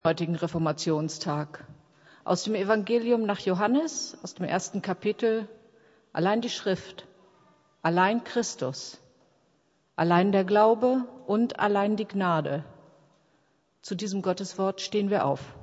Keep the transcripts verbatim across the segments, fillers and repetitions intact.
Heutigen Reformationstag. Aus dem Evangelium nach Johannes, aus dem ersten Kapitel, allein die Schrift, allein Christus, allein der Glaube und allein die Gnade. Zu diesem Gotteswort stehen wir auf.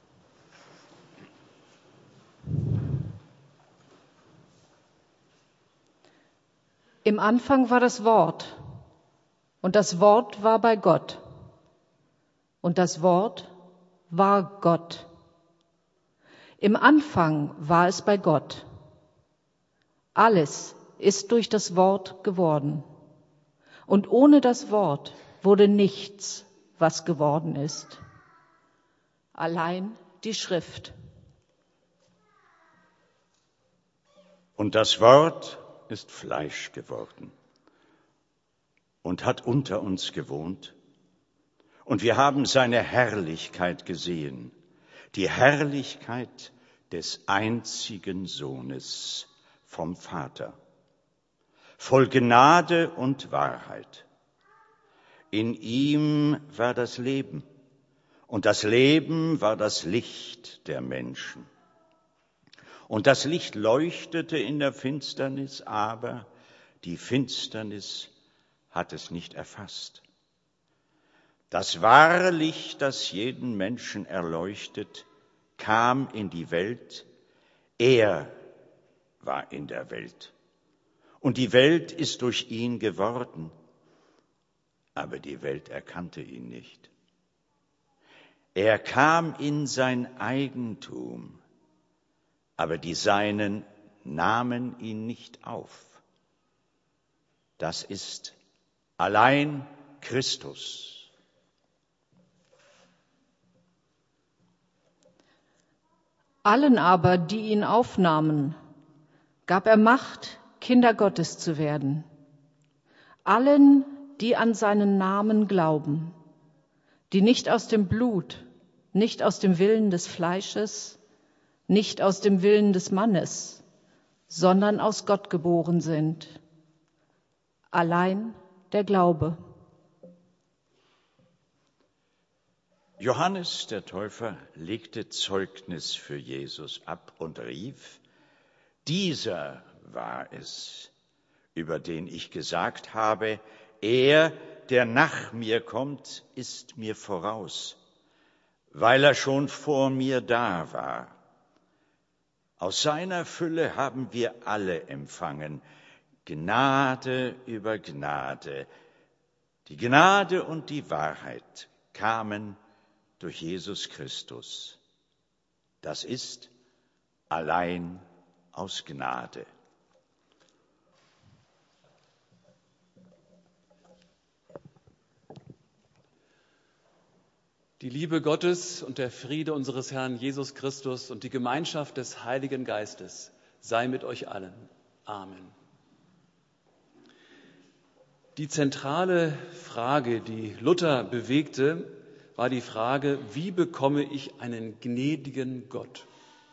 Im Anfang war das Wort, und das Wort war bei Gott, und das Wort war Gott. Im Anfang war es bei Gott. Alles ist durch das Wort geworden. Und ohne das Wort wurde nichts, was geworden ist. Allein die Schrift. Und das Wort ist Fleisch geworden und hat unter uns gewohnt. Und wir haben seine Herrlichkeit gesehen, die Herrlichkeit des einzigen Sohnes vom Vater, voll Gnade und Wahrheit. In ihm war das Leben, und das Leben war das Licht der Menschen. Und das Licht leuchtete in der Finsternis, aber die Finsternis hat es nicht erfasst. Das wahre Licht, das jeden Menschen erleuchtet, kam in die Welt. Er war in der Welt. Und die Welt ist durch ihn geworden. Aber die Welt erkannte ihn nicht. Er kam in sein Eigentum, aber die Seinen nahmen ihn nicht auf. Das ist allein Christus. Allen aber, die ihn aufnahmen, gab er Macht, Kinder Gottes zu werden. Allen, die an seinen Namen glauben, die nicht aus dem Blut, nicht aus dem Willen des Fleisches, nicht aus dem Willen des Mannes, sondern aus Gott geboren sind. Allein der Glaube. Johannes der Täufer legte Zeugnis für Jesus ab und rief: Dieser war es, über den ich gesagt habe, er, der nach mir kommt, ist mir voraus, weil er schon vor mir da war. Aus seiner Fülle haben wir alle empfangen, Gnade über Gnade. Die Gnade und die Wahrheit kamen durch Jesus Christus. Das ist allein aus Gnade. Die Liebe Gottes und der Friede unseres Herrn Jesus Christus und die Gemeinschaft des Heiligen Geistes sei mit euch allen. Amen. Die zentrale Frage, die Luther bewegte, war die Frage, wie bekomme ich einen gnädigen Gott?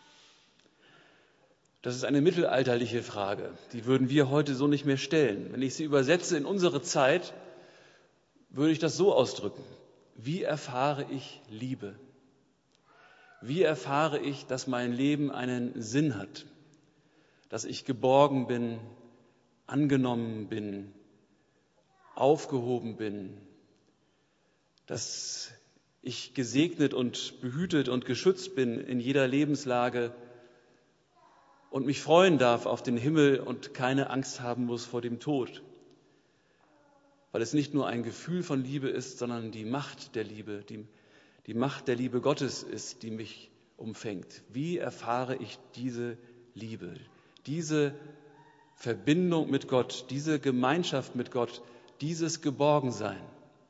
Das ist eine mittelalterliche Frage, die würden wir heute so nicht mehr stellen. Wenn ich sie übersetze in unsere Zeit, würde ich das so ausdrücken: Wie erfahre ich Liebe? Wie erfahre ich, dass mein Leben einen Sinn hat? Dass ich geborgen bin, angenommen bin, aufgehoben bin, dass ich gesegnet und behütet und geschützt bin in jeder Lebenslage und mich freuen darf auf den Himmel und keine Angst haben muss vor dem Tod. Weil es nicht nur ein Gefühl von Liebe ist, sondern die Macht der Liebe, die, die Macht der Liebe Gottes ist, die mich umfängt. Wie erfahre ich diese Liebe, diese Verbindung mit Gott, diese Gemeinschaft mit Gott, dieses Geborgensein?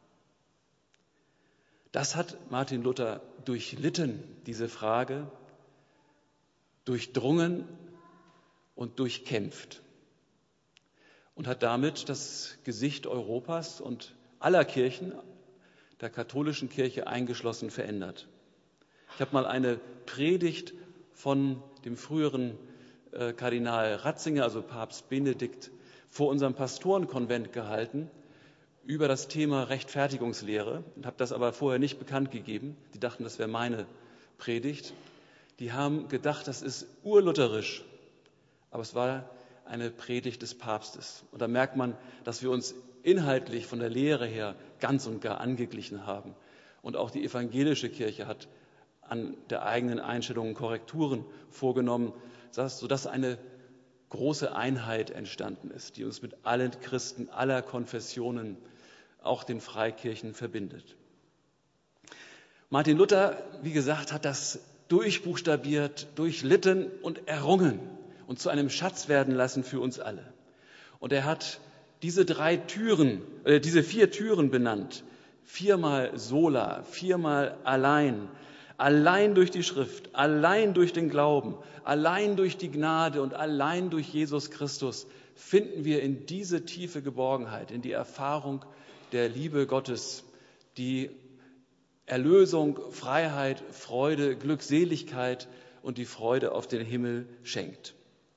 Das hat Martin Luther durchlitten, diese Frage, durchdrungen und durchkämpft und hat damit das Gesicht Europas und aller Kirchen, der katholischen Kirche eingeschlossen, verändert. Ich habe mal eine Predigt von dem früheren äh, Kardinal Ratzinger, also Papst Benedikt, vor unserem Pastorenkonvent gehalten über das Thema Rechtfertigungslehre und habe das aber vorher nicht bekannt gegeben. Die dachten, das wäre meine Predigt. Die haben gedacht, das ist urlutherisch, aber es war eine Predigt des Papstes. Und da merkt man, dass wir uns inhaltlich von der Lehre her ganz und gar angeglichen haben. Und auch die evangelische Kirche hat an der eigenen Einstellung Korrekturen vorgenommen, sodass eine große Einheit entstanden ist, die uns mit allen Christen aller Konfessionen, auch den Freikirchen, verbindet. Martin Luther, wie gesagt, hat das durchbuchstabiert, durchlitten und errungen und zu einem Schatz werden lassen für uns alle. Und er hat diese drei Türen, äh, diese vier Türen benannt. Viermal sola, viermal allein, allein durch die Schrift, allein durch den Glauben, allein durch die Gnade und allein durch Jesus Christus finden wir in diese tiefe Geborgenheit, in die Erfahrung der Liebe Gottes, die Erlösung, Freiheit, Freude, Glückseligkeit und die Freude auf den Himmel schenkt.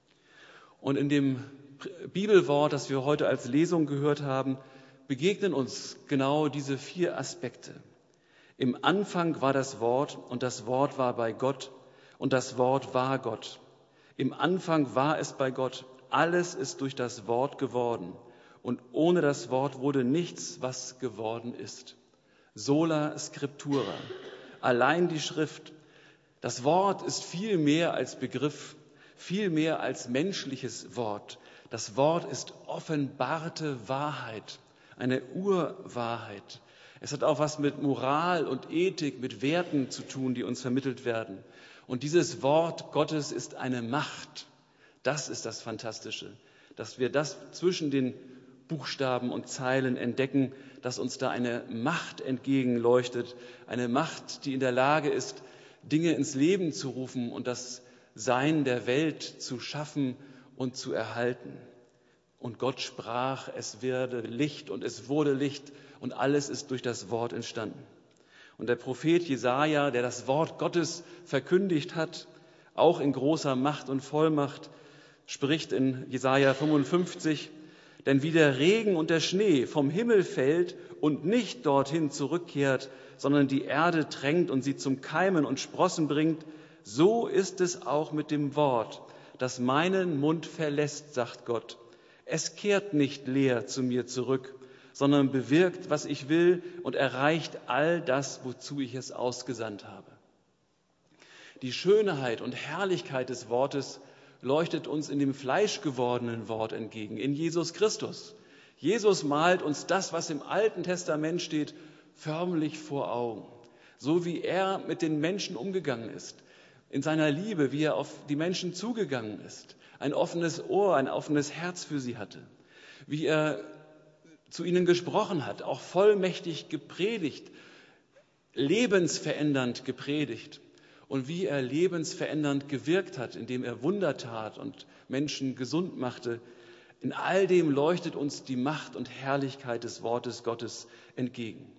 Und in dem Bibelwort, das wir heute als Lesung gehört haben, begegnen uns genau diese vier Aspekte. Im Anfang war das Wort und das Wort war bei Gott und das Wort war Gott. Im Anfang war es bei Gott. Alles ist durch das Wort geworden und ohne das Wort wurde nichts, was geworden ist. Sola Scriptura, allein die Schrift. Das Wort ist viel mehr als Begriff, viel mehr als menschliches Wort. Das Wort ist offenbarte Wahrheit, eine Urwahrheit. Es hat auch was mit Moral und Ethik, mit Werten zu tun, die uns vermittelt werden. Und dieses Wort Gottes ist eine Macht. Das ist das Fantastische, dass wir das zwischen den Buchstaben und Zeilen entdecken, dass uns da eine Macht entgegenleuchtet, eine Macht, die in der Lage ist, Dinge ins Leben zu rufen und das Sein der Welt zu schaffen und zu erhalten. Und Gott sprach, es werde Licht und es wurde Licht und alles ist durch das Wort entstanden. Und der Prophet Jesaja, der das Wort Gottes verkündigt hat, auch in großer Macht und Vollmacht, spricht in Jesaja fünfundfünfzig, denn wie der Regen und der Schnee vom Himmel fällt und nicht dorthin zurückkehrt, sondern die Erde tränkt und sie zum Keimen und Sprossen bringt, so ist es auch mit dem Wort, das meinen Mund verlässt, sagt Gott. Es kehrt nicht leer zu mir zurück, sondern bewirkt, was ich will und erreicht all das, wozu ich es ausgesandt habe. Die Schönheit und Herrlichkeit des Wortes leuchtet uns in dem fleischgewordenen Wort entgegen, in Jesus Christus. Jesus malt uns das, was im Alten Testament steht, förmlich vor Augen. So wie er mit den Menschen umgegangen ist, in seiner Liebe, wie er auf die Menschen zugegangen ist, ein offenes Ohr, ein offenes Herz für sie hatte, wie er zu ihnen gesprochen hat, auch vollmächtig gepredigt, lebensverändernd gepredigt und wie er lebensverändernd gewirkt hat, indem er Wunder tat und Menschen gesund machte. In all dem leuchtet uns die Macht und Herrlichkeit des Wortes Gottes entgegen.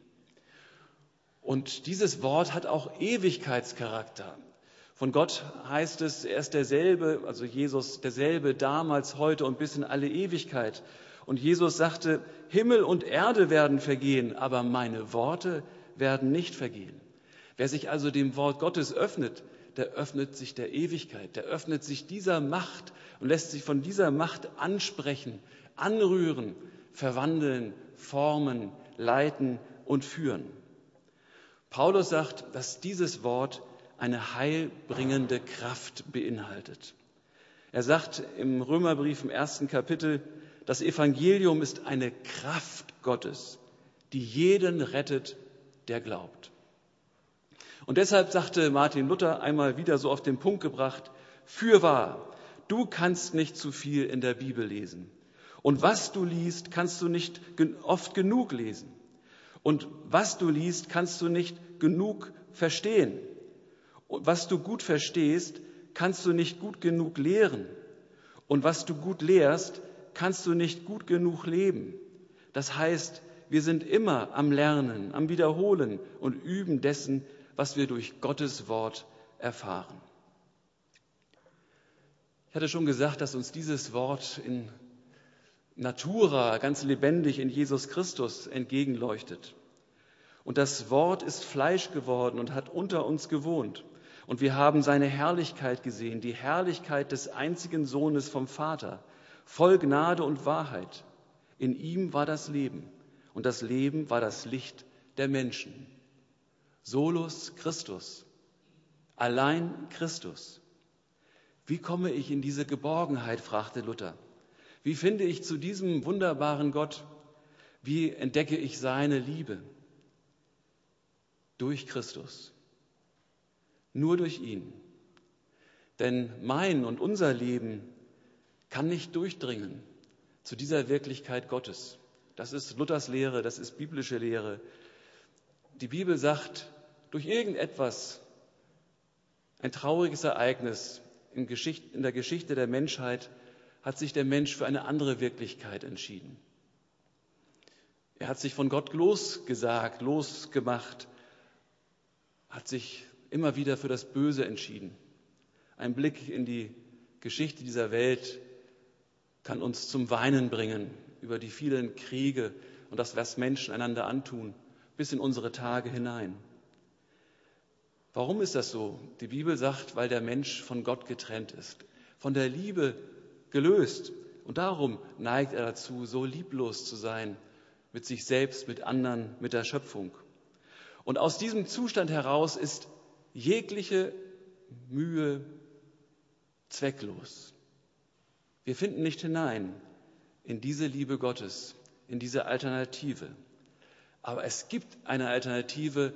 Und dieses Wort hat auch Ewigkeitscharakter. Von Gott heißt es, er ist derselbe, also Jesus, derselbe damals, heute und bis in alle Ewigkeit. Und Jesus sagte, Himmel und Erde werden vergehen, aber meine Worte werden nicht vergehen. Wer sich also dem Wort Gottes öffnet, der öffnet sich der Ewigkeit, der öffnet sich dieser Macht und lässt sich von dieser Macht ansprechen, anrühren, verwandeln, formen, leiten und führen. Paulus sagt, dass dieses Wort eine heilbringende Kraft beinhaltet. Er sagt im Römerbrief im ersten Kapitel, das Evangelium ist eine Kraft Gottes, die jeden rettet, der glaubt. Und deshalb sagte Martin Luther einmal wieder so auf den Punkt gebracht, fürwahr, du kannst nicht zu viel in der Bibel lesen. Und was du liest, kannst du nicht oft genug lesen. Und was du liest, kannst du nicht genug verstehen. Und was du gut verstehst, kannst du nicht gut genug lehren. Und was du gut lehrst, kannst du nicht gut genug leben. Das heißt, wir sind immer am Lernen, am Wiederholen und Üben dessen, was wir durch Gottes Wort erfahren. Ich hatte schon gesagt, dass uns dieses Wort in Natura, ganz lebendig in Jesus Christus entgegenleuchtet. Und das Wort ist Fleisch geworden und hat unter uns gewohnt. Und wir haben seine Herrlichkeit gesehen, die Herrlichkeit des einzigen Sohnes vom Vater, voll Gnade und Wahrheit. In ihm war das Leben und das Leben war das Licht der Menschen. Solus Christus, allein Christus. Wie komme ich in diese Geborgenheit, fragte Luther. Wie finde ich zu diesem wunderbaren Gott? Wie entdecke ich seine Liebe? Durch Christus. Nur durch ihn. Denn mein und unser Leben kann nicht durchdringen zu dieser Wirklichkeit Gottes. Das ist Luthers Lehre, das ist biblische Lehre. Die Bibel sagt, durch irgendetwas, ein trauriges Ereignis in, Geschichte, in der Geschichte der Menschheit, hat sich der Mensch für eine andere Wirklichkeit entschieden. Er hat sich von Gott losgesagt, losgemacht, hat sich immer wieder für das Böse entschieden. Ein Blick in die Geschichte dieser Welt kann uns zum Weinen bringen über die vielen Kriege und das, was Menschen einander antun, bis in unsere Tage hinein. Warum ist das so? Die Bibel sagt, weil der Mensch von Gott getrennt ist, von der Liebe gelöst. Und darum neigt er dazu, so lieblos zu sein mit sich selbst, mit anderen, mit der Schöpfung. Und aus diesem Zustand heraus ist jegliche Mühe zwecklos. Wir finden nicht hinein in diese Liebe Gottes, in diese Alternative. Aber es gibt eine Alternative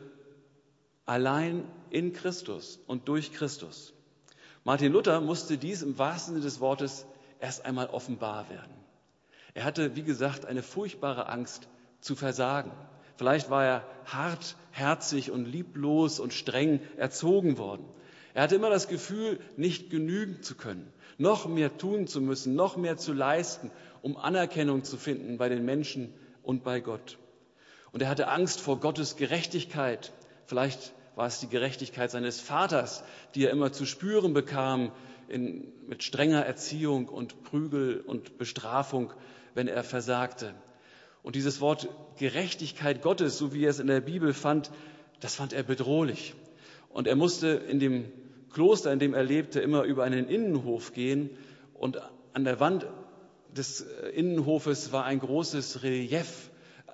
allein in Christus und durch Christus. Martin Luther musste dies im wahrsten Sinne des Wortes erst einmal offenbar werden. Er hatte, wie gesagt, eine furchtbare Angst zu versagen. Vielleicht war er hartherzig und lieblos und streng erzogen worden. Er hatte immer das Gefühl, nicht genügen zu können, noch mehr tun zu müssen, noch mehr zu leisten, um Anerkennung zu finden bei den Menschen und bei Gott. Und er hatte Angst vor Gottes Gerechtigkeit. Vielleicht war es die Gerechtigkeit seines Vaters, die er immer zu spüren bekam in, mit strenger Erziehung und Prügel und Bestrafung, wenn er versagte. Und dieses Wort Gerechtigkeit Gottes, so wie er es in der Bibel fand, das fand er bedrohlich. Und er musste in dem Kloster, in dem er lebte, immer über einen Innenhof gehen. Und an der Wand des Innenhofes war ein großes Relief,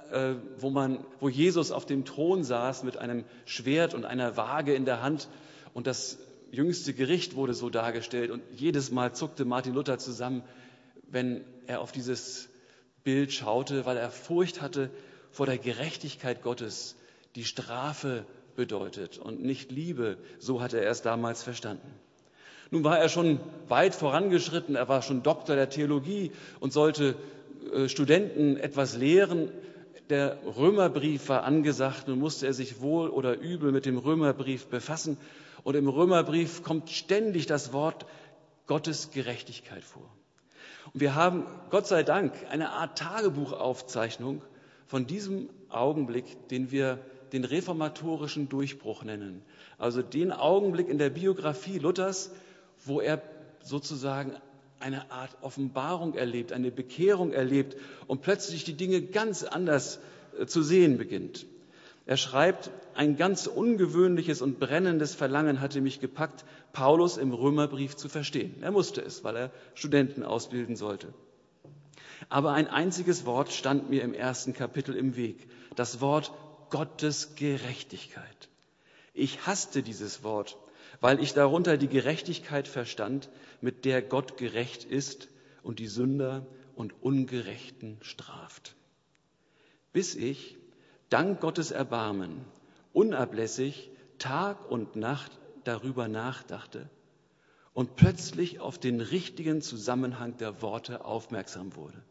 wo man, wo Jesus auf dem Thron saß mit einem Schwert und einer Waage in der Hand. Und das jüngste Gericht wurde so dargestellt. Und jedes Mal zuckte Martin Luther zusammen, wenn er auf dieses Bild schaute, weil er Furcht hatte vor der Gerechtigkeit Gottes, die Strafe bedeutet und nicht Liebe. So hatte er es damals verstanden. Nun war er schon weit vorangeschritten, er war schon Doktor der Theologie und sollte äh, Studenten etwas lehren. Der Römerbrief war angesagt, nun musste er sich wohl oder übel mit dem Römerbrief befassen. Und im Römerbrief kommt ständig das Wort Gottes Gerechtigkeit vor. Und wir haben, Gott sei Dank, eine Art Tagebuchaufzeichnung von diesem Augenblick, den wir den reformatorischen Durchbruch nennen. Also den Augenblick in der Biografie Luthers, wo er sozusagen eine Art Offenbarung erlebt, eine Bekehrung erlebt und plötzlich die Dinge ganz anders zu sehen beginnt. Er schreibt, ein ganz ungewöhnliches und brennendes Verlangen hatte mich gepackt, Paulus im Römerbrief zu verstehen. Er musste es, weil er Studenten ausbilden sollte. Aber ein einziges Wort stand mir im ersten Kapitel im Weg, das Wort Gottes Gerechtigkeit. Ich hasste dieses Wort, weil ich darunter die Gerechtigkeit verstand, mit der Gott gerecht ist und die Sünder und Ungerechten straft. Bis ich, dank Gottes Erbarmen, unablässig Tag und Nacht darüber nachdachte und plötzlich auf den richtigen Zusammenhang der Worte aufmerksam wurde.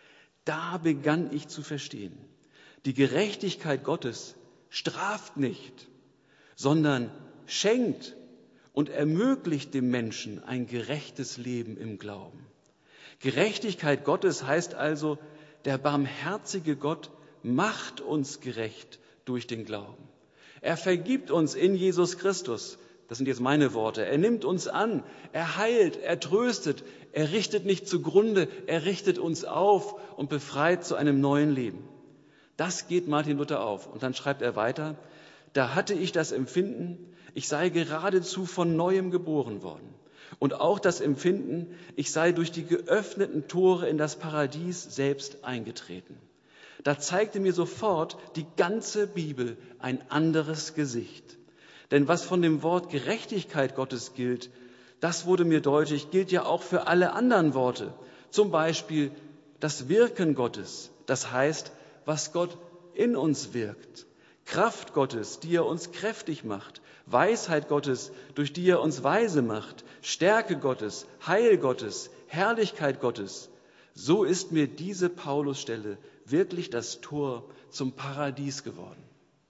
Da begann ich zu verstehen, die Gerechtigkeit Gottes straft nicht, sondern schenkt und ermöglicht dem Menschen ein gerechtes Leben im Glauben. Gerechtigkeit Gottes heißt also, der barmherzige Gott macht uns gerecht durch den Glauben. Er vergibt uns in Jesus Christus Das sind jetzt meine Worte. Er nimmt uns an, er heilt, er tröstet, er richtet nicht zugrunde, er richtet uns auf und befreit zu einem neuen Leben. Das geht Martin Luther auf. Und dann schreibt er weiter, da hatte ich das Empfinden, ich sei geradezu von Neuem geboren worden. Und auch das Empfinden, ich sei durch die geöffneten Tore in das Paradies selbst eingetreten. Da zeigte mir sofort die ganze Bibel ein anderes Gesicht. Denn was von dem Wort Gerechtigkeit Gottes gilt, das wurde mir deutlich, gilt ja auch für alle anderen Worte. Zum Beispiel das Wirken Gottes, das heißt, was Gott in uns wirkt. Kraft Gottes, die er uns kräftig macht. Weisheit Gottes, durch die er uns weise macht. Stärke Gottes, Heil Gottes, Herrlichkeit Gottes. So ist mir diese Paulusstelle wirklich das Tor zum Paradies geworden.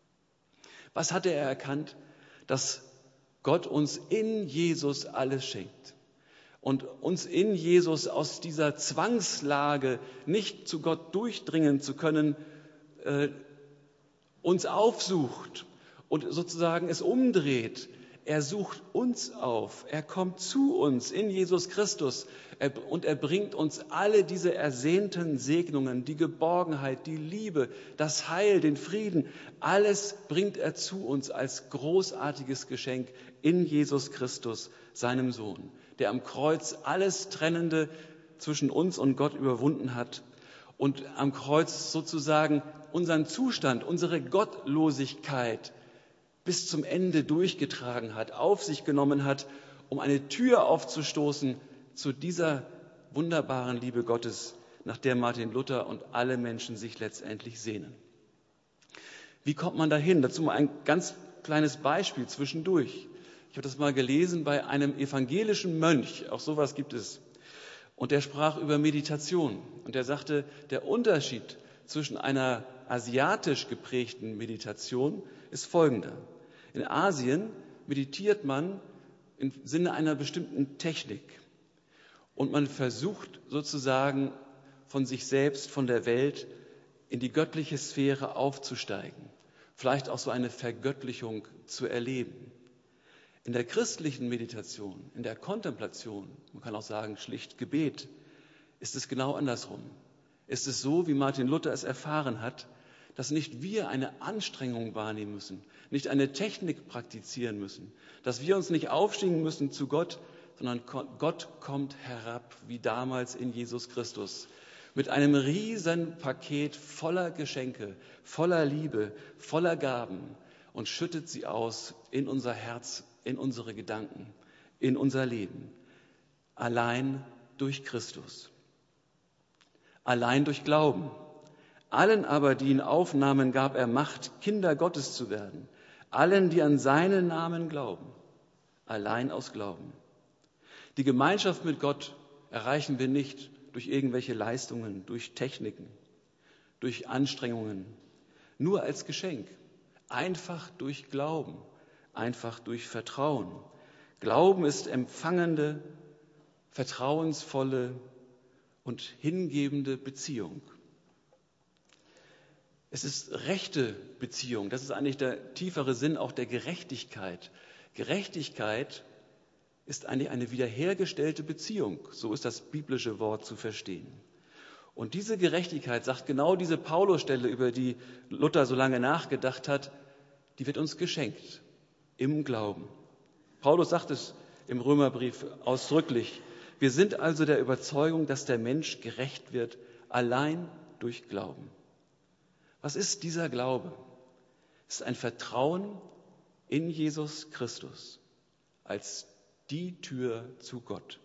Was hatte er erkannt? Dass Gott uns in Jesus alles schenkt und uns in Jesus aus dieser Zwangslage, nicht zu Gott durchdringen zu können, äh, uns aufsucht und sozusagen es umdreht. Er sucht uns auf, er kommt zu uns in Jesus Christus und er bringt uns alle diese ersehnten Segnungen, die Geborgenheit, die Liebe, das Heil, den Frieden, alles bringt er zu uns als großartiges Geschenk in Jesus Christus, seinem Sohn, der am Kreuz alles Trennende zwischen uns und Gott überwunden hat und am Kreuz sozusagen unseren Zustand, unsere Gottlosigkeit bis zum Ende durchgetragen hat, auf sich genommen hat, um eine Tür aufzustoßen zu dieser wunderbaren Liebe Gottes, nach der Martin Luther und alle Menschen sich letztendlich sehnen. Wie kommt man dahin? Dazu mal ein ganz kleines Beispiel zwischendurch. Ich habe das mal gelesen bei einem evangelischen Mönch, auch sowas gibt es. Und der sprach über Meditation. Und er sagte, der Unterschied zwischen einer asiatisch geprägten Meditation ist folgender. In Asien meditiert man im Sinne einer bestimmten Technik und man versucht sozusagen von sich selbst, von der Welt in die göttliche Sphäre aufzusteigen, vielleicht auch so eine Vergöttlichung zu erleben. In der christlichen Meditation, in der Kontemplation, man kann auch sagen schlicht Gebet, ist es genau andersrum. Ist es so, wie Martin Luther es erfahren hat, dass nicht wir eine Anstrengung wahrnehmen müssen, nicht eine Technik praktizieren müssen, dass wir uns nicht aufschwingen müssen zu Gott, sondern Gott kommt herab, wie damals in Jesus Christus, mit einem riesen Paket voller Geschenke, voller Liebe, voller Gaben und schüttet sie aus in unser Herz, in unsere Gedanken, in unser Leben. Allein durch Christus. Allein durch Glauben. Allen aber, die ihn aufnahmen, gab er Macht, Kinder Gottes zu werden. Allen, die an seinen Namen glauben. Allein aus Glauben. Die Gemeinschaft mit Gott erreichen wir nicht durch irgendwelche Leistungen, durch Techniken, durch Anstrengungen. Nur als Geschenk. Einfach durch Glauben. Einfach durch Vertrauen. Glauben ist empfangende, vertrauensvolle und hingebende Beziehung. Es ist rechte Beziehung. Das ist eigentlich der tiefere Sinn auch der Gerechtigkeit. Gerechtigkeit ist eigentlich eine wiederhergestellte Beziehung. So ist das biblische Wort zu verstehen. Und diese Gerechtigkeit, sagt genau diese Paulusstelle, über die Luther so lange nachgedacht hat, die wird uns geschenkt im Glauben. Paulus sagt es im Römerbrief ausdrücklich. Wir sind also der Überzeugung, dass der Mensch gerecht wird, allein durch Glauben. Was ist dieser Glaube? Es ist ein Vertrauen in Jesus Christus als die Tür zu Gott.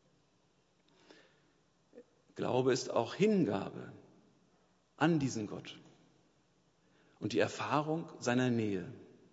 Glaube ist auch Hingabe an diesen Gott und die Erfahrung seiner Nähe.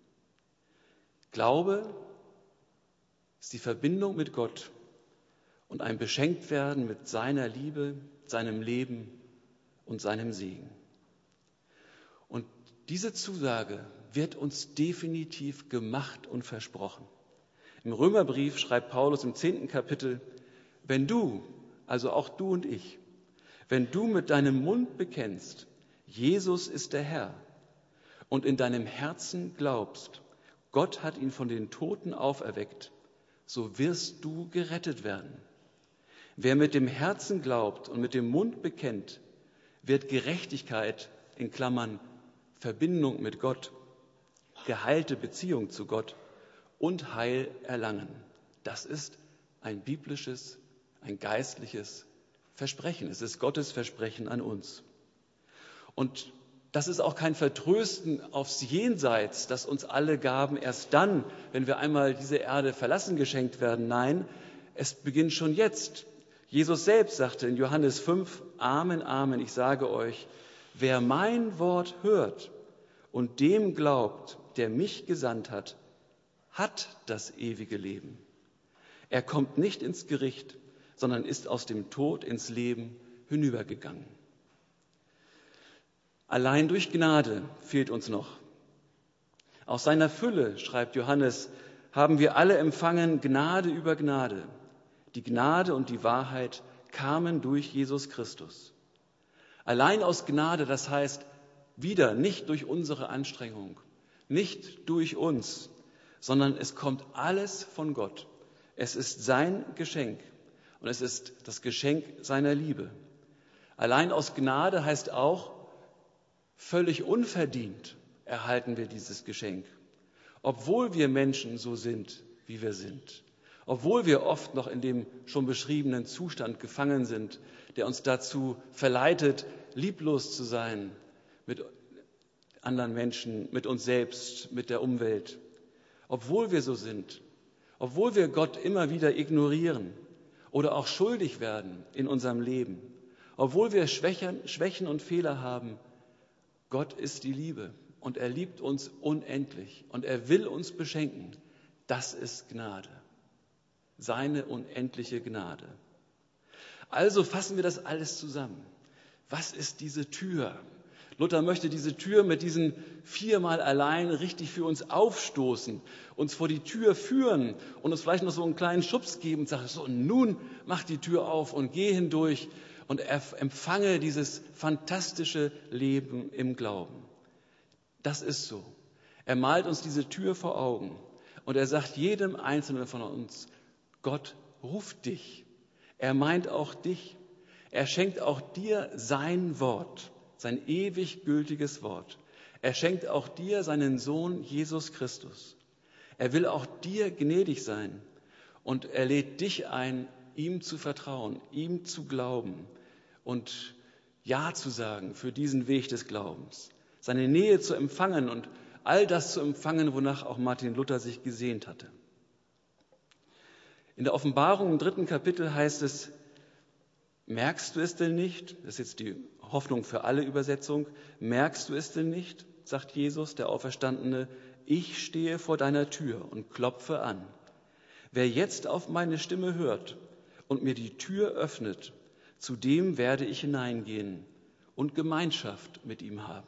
Glaube ist die Verbindung mit Gott und ein Beschenktwerden mit seiner Liebe, seinem Leben und seinem Segen. Und diese Zusage wird uns definitiv gemacht und versprochen. Im Römerbrief schreibt Paulus im zehnten Kapitel, wenn du, also auch du und ich, wenn du mit deinem Mund bekennst, Jesus ist der Herr, und in deinem Herzen glaubst, Gott hat ihn von den Toten auferweckt, so wirst du gerettet werden. Wer mit dem Herzen glaubt und mit dem Mund bekennt, wird Gerechtigkeit, in Klammern Verbindung mit Gott, geheilte Beziehung zu Gott und Heil erlangen. Das ist ein biblisches, ein geistliches Versprechen. Es ist Gottes Versprechen an uns. Und das ist auch kein Vertrösten aufs Jenseits, das uns alle Gaben erst dann, wenn wir einmal diese Erde verlassen, geschenkt werden. Nein, es beginnt schon jetzt. Jesus selbst sagte in Johannes fünf, Amen, Amen, ich sage euch, wer mein Wort hört und dem glaubt, der mich gesandt hat, hat das ewige Leben. Er kommt nicht ins Gericht, sondern ist aus dem Tod ins Leben hinübergegangen. Allein durch Gnade fehlt uns noch. Aus seiner Fülle, schreibt Johannes, haben wir alle empfangen Gnade über Gnade. Die Gnade und die Wahrheit kamen durch Jesus Christus. Allein aus Gnade, das heißt wieder nicht durch unsere Anstrengung, nicht durch uns, sondern es kommt alles von Gott. Es ist sein Geschenk und es ist das Geschenk seiner Liebe. Allein aus Gnade heißt auch, völlig unverdient erhalten wir dieses Geschenk, obwohl wir Menschen so sind, wie wir sind, obwohl wir oft noch in dem schon beschriebenen Zustand gefangen sind, der uns dazu verleitet, lieblos zu sein mit anderen Menschen, mit uns selbst, mit der Umwelt. Obwohl wir so sind, obwohl wir Gott immer wieder ignorieren oder auch schuldig werden in unserem Leben, obwohl wir Schwächen und Fehler haben, Gott ist die Liebe und er liebt uns unendlich und er will uns beschenken. Das ist Gnade, seine unendliche Gnade. Also fassen wir das alles zusammen. Was ist diese Tür? Luther möchte diese Tür mit diesen viermal allein richtig für uns aufstoßen, uns vor die Tür führen und uns vielleicht noch so einen kleinen Schubs geben und sagen, so nun mach die Tür auf und geh hindurch und empfange dieses fantastische Leben im Glauben. Das ist so. Er malt uns diese Tür vor Augen und er sagt jedem Einzelnen von uns, Gott ruft dich. Er meint auch dich. Er schenkt auch dir sein Wort, sein ewig gültiges Wort. Er schenkt auch dir seinen Sohn Jesus Christus. Er will auch dir gnädig sein und er lädt dich ein, ihm zu vertrauen, ihm zu glauben und Ja zu sagen für diesen Weg des Glaubens, seine Nähe zu empfangen und all das zu empfangen, wonach auch Martin Luther sich gesehnt hatte. In der Offenbarung im dritten Kapitel heißt es, merkst du es denn nicht? Das ist jetzt die Hoffnung für alle Übersetzung. Merkst du es denn nicht, sagt Jesus, der Auferstandene, ich stehe vor deiner Tür und klopfe an. Wer jetzt auf meine Stimme hört und mir die Tür öffnet, zu dem werde ich hineingehen und Gemeinschaft mit ihm haben.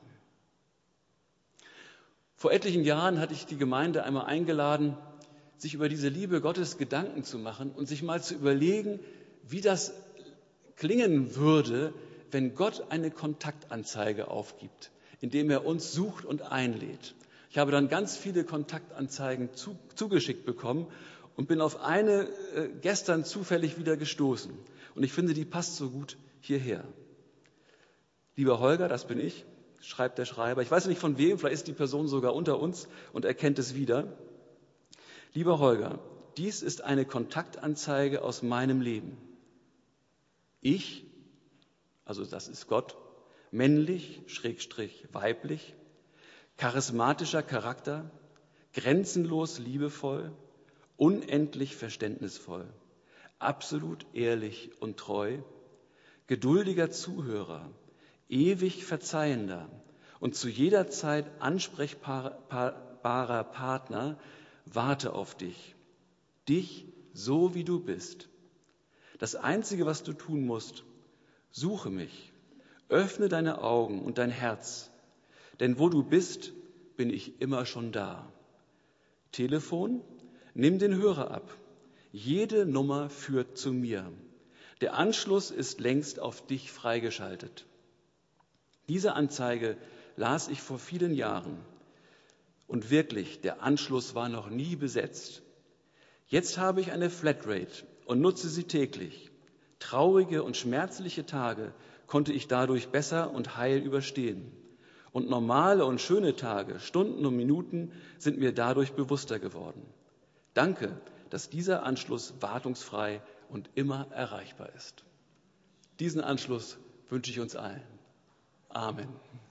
Vor etlichen Jahren hatte ich die Gemeinde einmal eingeladen, sich über diese Liebe Gottes Gedanken zu machen und sich mal zu überlegen, wie das klingen würde, wenn Gott eine Kontaktanzeige aufgibt, indem er uns sucht und einlädt. Ich habe dann ganz viele Kontaktanzeigen zu, zugeschickt bekommen und bin auf eine äh, gestern zufällig wieder gestoßen. Und ich finde, die passt so gut hierher. Lieber Holger, das bin ich, schreibt der Schreiber. Ich weiß nicht von wem, vielleicht ist die Person sogar unter uns und erkennt es wieder. Lieber Holger, dies ist eine Kontaktanzeige aus meinem Leben. Ich, also das ist Gott, männlich, schrägstrich weiblich, charismatischer Charakter, grenzenlos liebevoll, unendlich verständnisvoll, absolut ehrlich und treu, geduldiger Zuhörer, ewig verzeihender und zu jeder Zeit ansprechbarer Partner, warte auf dich, dich so wie du bist. Das Einzige, was du tun musst, suche mich, öffne deine Augen und dein Herz, denn wo du bist, bin ich immer schon da. Telefon, nimm den Hörer ab. Jede Nummer führt zu mir. Der Anschluss ist längst auf dich freigeschaltet. Diese Anzeige las ich vor vielen Jahren Und wirklich, der Anschluss war noch nie besetzt. Jetzt habe ich eine Flatrate und nutze sie täglich. Traurige und schmerzliche Tage konnte ich dadurch besser und heil überstehen. Und normale und schöne Tage, Stunden und Minuten sind mir dadurch bewusster geworden. Danke, dass dieser Anschluss wartungsfrei und immer erreichbar ist. Diesen Anschluss wünsche ich uns allen. Amen.